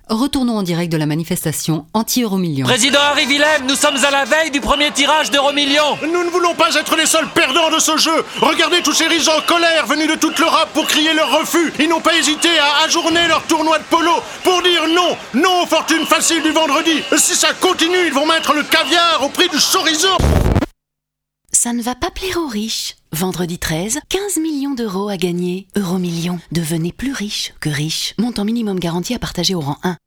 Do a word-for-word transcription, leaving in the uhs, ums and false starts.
Retournons en direct de la manifestation anti-Euromillions. Président Harry Willem, nous sommes à la veille du premier tirage d'Euromillions. Nous ne voulons pas être les seuls perdants de ce jeu. Regardez tous ces riches en colère venus de toute l'Europe pour crier leur refus. Ils n'ont pas hésité à ajourner leur tournoi de polo pour dire non, non aux fortunes faciles du vendredi. Si ça continue, ils vont mettre le caviar au prix du chorizo. Ça ne va pas plaire aux riches. Vendredi treize, quinze millions d'euros à gagner. Euromillions. Devenez plus riche que riche. Montant minimum garanti à partager au rang un.